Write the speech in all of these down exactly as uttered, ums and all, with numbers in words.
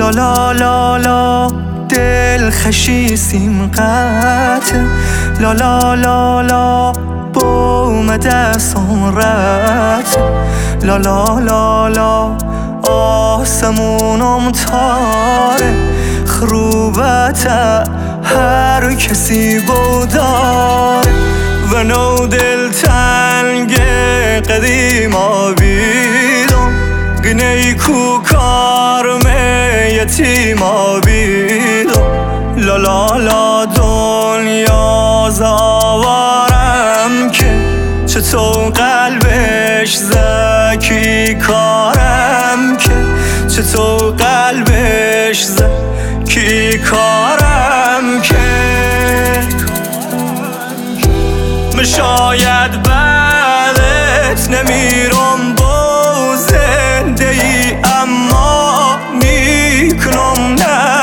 لا لا لا لا دل خشیسیم قطع، لا لا لا لا بوم دستم رد، لا لا لا لا آسمونم تاره، خروبت هر کسی بودار و نو دل تنگ قدیم آبیدم، گنه کو کارم یتیم آبیدم، لا لا لا دنیا زاوارم که چطور قلبش زکی کارم که چطور قلبش زکی کارم که شاید بعدت نمیرم با زنده ای، اما میکنم نه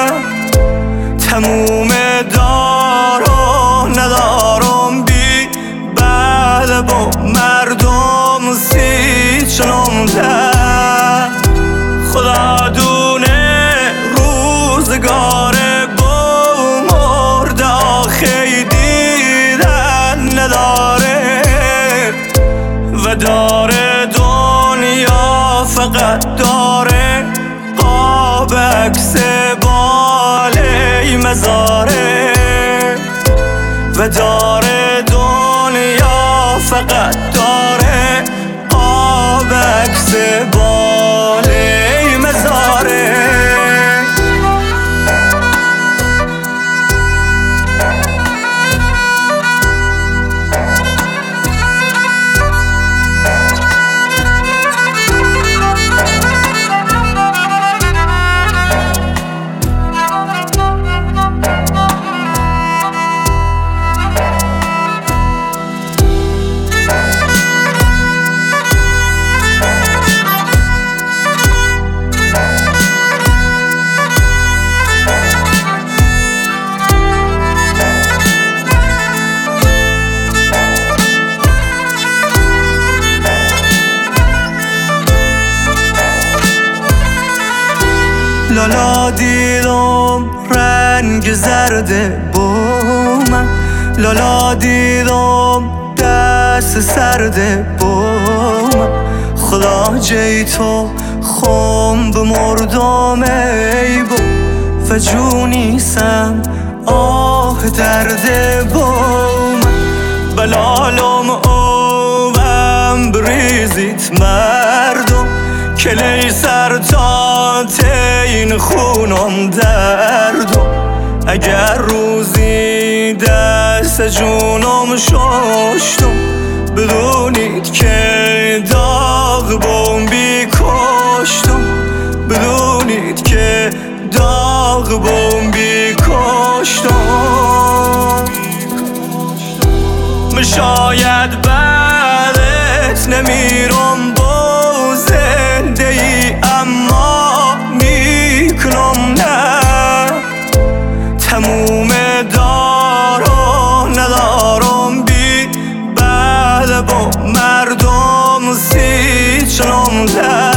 تموم دارو ندارم بی بعد با مردم سی چنم ده، خدا دونه روزگار با مرد آخی دیدن نداره و داره دنیا فقط داره قاب عکس بالی مزاره و داره دنیا فقط داره قاب عکس بالی مزاره. لالا دیدم رنگ زرد بومم، لالا دیدم دست سرد بومم، خدا جای تو خم بمردم ای بو و جونیسم آه درد بومم، بلالم اوم بریزید مردم کلی سر تا تین خونم دردم، اگر روزی دست جونم ششتم بدونید که داغ بمبی کشتم، بدونید که داغ بمبی کشتم. شاید بعدت نمیرم با زنده ای، اما میکنم نه تموم دارو ندارم بی بعد با مردم سی چنم ده،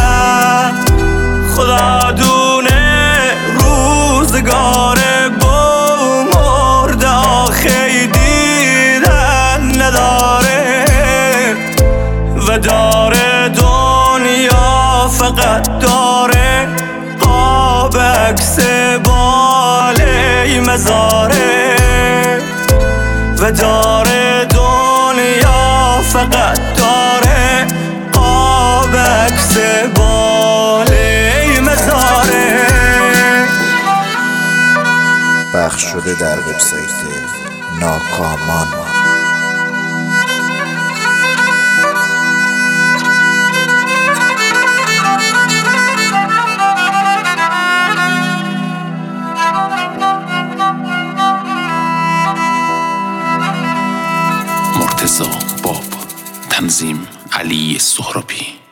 خدا دونه روزگار با مرد آخی دیدن نداره و داره دنیا فقط داره قاب عکس بالی مزاره و داره دنیا فقط داره قاب عکس بالی مزاره. پخش شده در وبسایت ناکامان. مرتضی باب، تنظیم علی سهرابی.